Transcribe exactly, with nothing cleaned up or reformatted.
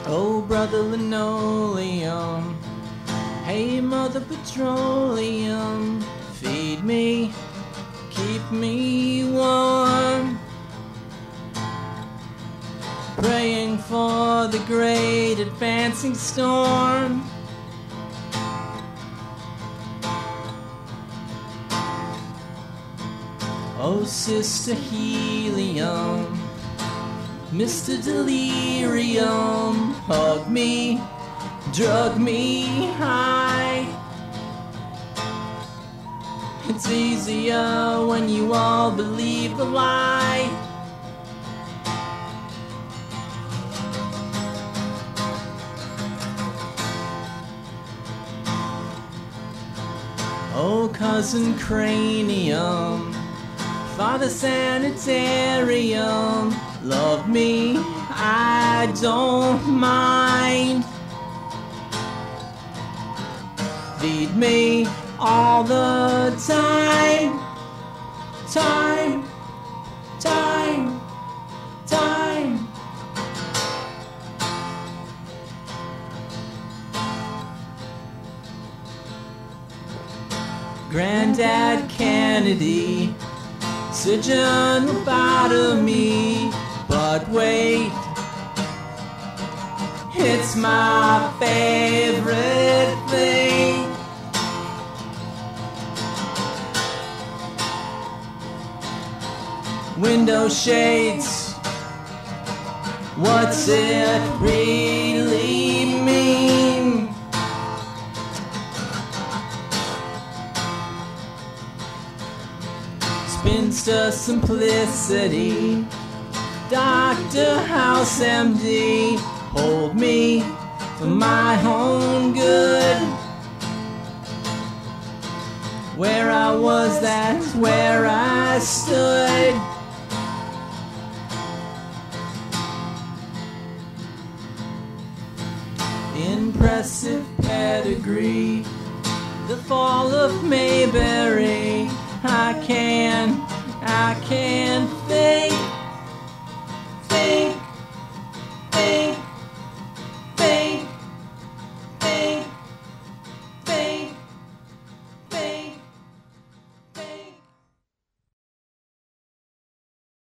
Oh, brother linoleum, hey, mother petroleum, feed me, keep me warm. Praying for the great advancing storm. Oh, Sister Helium, Mister Delirium, hug me, drug me high. It's easier when you all believe the lie. Oh, cousin Cranium, Father Sanitarium, love me, I don't mind. Feed me all the time, time, time, time. Granddad Kennedy, surgeon lobotomy, but wait, it's my favorite thing. Window shades, what's it really mean? Spinster simplicity, Doctor House M D, hold me for my own good. Where I was, that's where I stood. Impressive pedigree, the fall of Mayberry. I can, I can think.